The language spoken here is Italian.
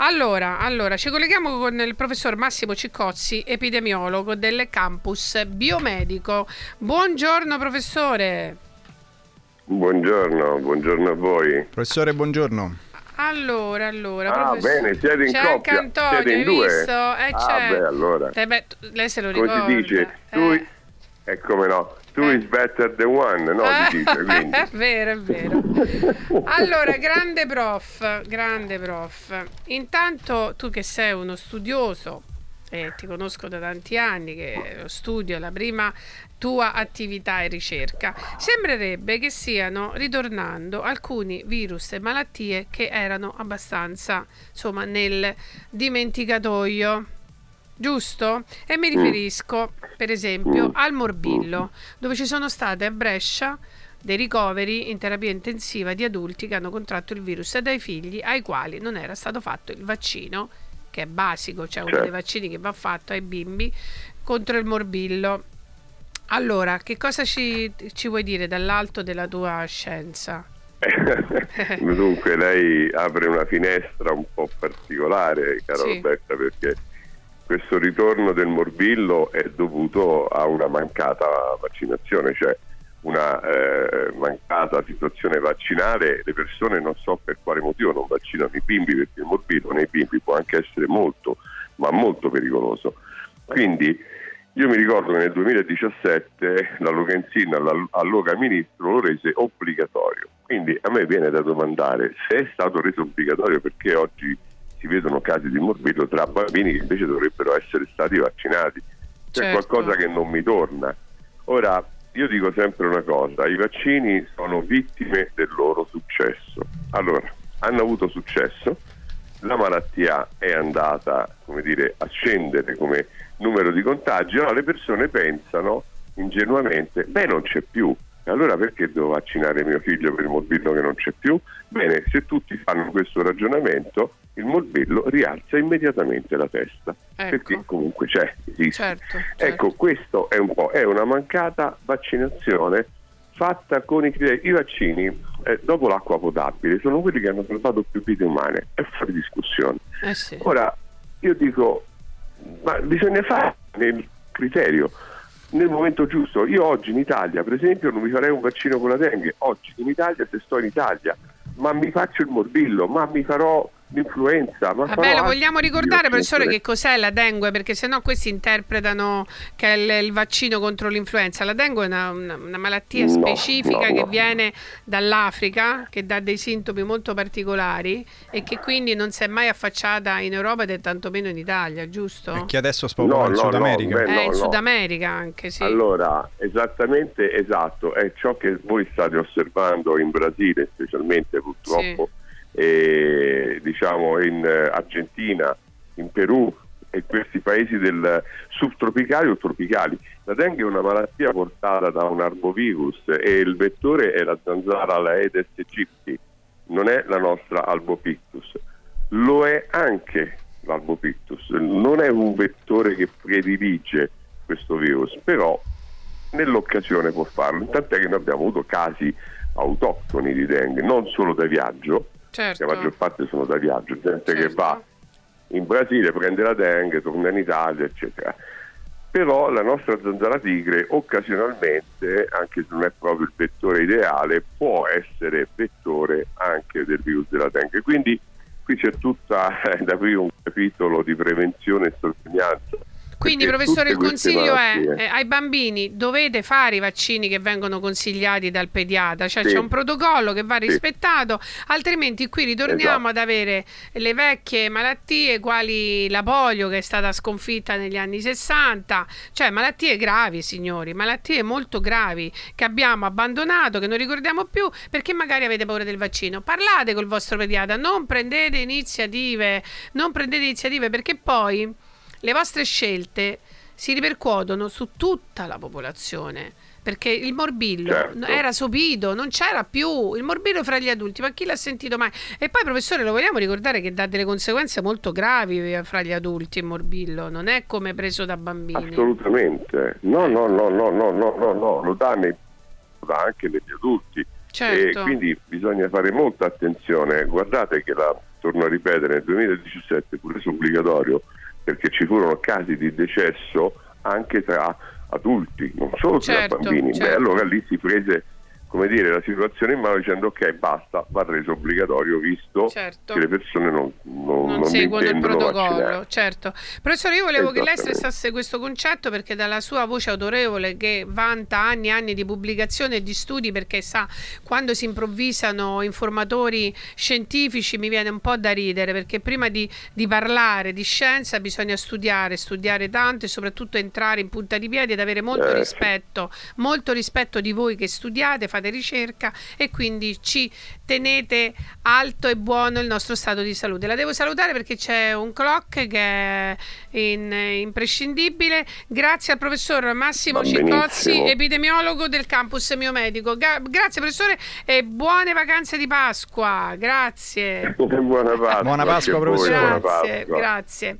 Allora, ci colleghiamo con il professor Massimo Ciccozzi, epidemiologo del campus biomedico. Buongiorno professore. Buongiorno a voi. Professore, buongiorno. Allora, bene, siete in c'è coppia, anche Antonio, siete in hai due? visto? C'è. Allora. Lei se lo ricorda. Come si dice? Come no? Two is better than one, no? Si dice, quindi. È vero. Allora, grande prof. Intanto tu che sei uno studioso, e ti conosco da tanti anni, che lo studio è la prima tua attività e ricerca, sembrerebbe che stiano ritornando alcuni virus e malattie che erano abbastanza, insomma, nel dimenticatoio. Giusto? E mi riferisco per esempio al morbillo, dove ci sono state a Brescia dei ricoveri in terapia intensiva di adulti che hanno contratto il virus e dai figli ai quali non era stato fatto il vaccino, che è basico, cioè uno dei vaccini che va fatto ai bimbi contro il morbillo. Allora, che cosa ci vuoi dire dall'alto della tua scienza? Dunque, lei apre una finestra un po' particolare, cara Roberta, perché questo ritorno del morbillo è dovuto a una mancata vaccinazione, cioè una mancata situazione vaccinale. Le persone, non so per quale motivo, non vaccinano i bimbi, perché il morbillo nei bimbi può anche essere molto pericoloso. Quindi io mi ricordo che nel 2017 la Lorenzin, allora ministro, lo rese obbligatorio. Quindi a me viene da domandare se è stato reso obbligatorio perché oggi si vedono casi di morbillo tra bambini che invece dovrebbero essere stati vaccinati. C'è qualcosa che non mi torna. Ora, io dico sempre una cosa: i vaccini sono vittime del loro successo. Allora, hanno avuto successo, la malattia è andata, a scendere come numero di contagi, allora le persone pensano ingenuamente, non c'è più, allora perché devo vaccinare mio figlio per il morbillo che non c'è più? Bene, se tutti fanno questo ragionamento, il morbillo rialza immediatamente la testa, perché comunque esiste. Certo. Ecco, questo è una mancata vaccinazione fatta con i criteri. I vaccini, dopo l'acqua potabile, sono quelli che hanno salvato più vite umane, è fuori discussione. Ora, io dico, ma bisogna fare nel criterio, nel momento giusto. Io oggi in Italia, per esempio, non mi farei un vaccino con la dengue. Oggi in Italia, se sto in Italia, ma mi faccio il morbillo, ma mi farò l'influenza. Vabbè, lo vogliamo ricordare, professore, che cos'è la dengue? Perché sennò questi interpretano che è il vaccino contro l'influenza. La dengue è una malattia specifica che viene dall'Africa, che dà dei sintomi molto particolari e che quindi non si è mai affacciata in Europa ed è tantomeno in Italia, giusto? E che adesso spopola in Sud America. In Sud America anche, sì. Allora, esatto, è ciò che voi state osservando in Brasile, specialmente purtroppo. In Argentina, in Perù e questi paesi del subtropicali o tropicali. La dengue è una malattia portata da un arbovirus e il vettore è la zanzara, la Aedes aegypti, non è la nostra albopictus. Lo è anche l'albopictus, non è un vettore che predilige questo virus, però nell'occasione può farlo, tant'è che noi abbiamo avuto casi autoctoni di dengue, non solo da viaggio. Certo. La maggior parte sono da viaggio, gente che va in Brasile, prende la dengue, torna in Italia, eccetera. Però la nostra zanzara tigre occasionalmente, anche se non è proprio il vettore ideale, può essere vettore anche del virus della dengue. Quindi qui c'è tutta da aprire un capitolo di prevenzione e sorveglianza. Quindi, professore, il consiglio è ai bambini: dovete fare i vaccini che vengono consigliati dal pediatra, cioè c'è un protocollo che va rispettato, altrimenti qui ritorniamo ad avere le vecchie malattie quali la polio, che è stata sconfitta negli anni 60, cioè malattie gravi, signori, malattie molto gravi che abbiamo abbandonato, che non ricordiamo più perché magari avete paura del vaccino. Parlate col vostro pediatra, non prendete iniziative perché poi le vostre scelte si ripercuotono su tutta la popolazione, perché il morbillo era sopito, non c'era più il morbillo fra gli adulti, ma chi l'ha sentito mai? E poi, professore, lo vogliamo ricordare che dà delle conseguenze molto gravi fra gli adulti il morbillo, non è come preso da bambini. Assolutamente, no, lo dà anche negli adulti. Certo. E quindi bisogna fare molta attenzione. Guardate che torno a ripetere, nel 2017 fu reso obbligatorio perché ci furono casi di decesso anche tra adulti, non solo tra bambini. Beh, allora lì si prese, come dire, la situazione in mano dicendo ok, basta, va reso obbligatorio visto che le persone non seguono il protocollo. Vaccinare. Certo. Professore, io volevo che lei stressasse questo concetto, perché dalla sua voce autorevole, che vanta anni e anni di pubblicazione e di studi, perché sa, quando si improvvisano informatori scientifici mi viene un po' da ridere, perché prima di parlare di scienza bisogna studiare tanto e soprattutto entrare in punta di piedi ed avere molto rispetto di voi che studiate, fate ricerca e quindi ci tenete alto e buono il nostro stato di salute. La devo salutare perché c'è un clock che è imprescindibile. Grazie al professor Massimo Ciccozzi, epidemiologo del campus Mio Medico. Grazie professore e buone vacanze di Pasqua. Grazie. Buona Pasqua, professore. Grazie.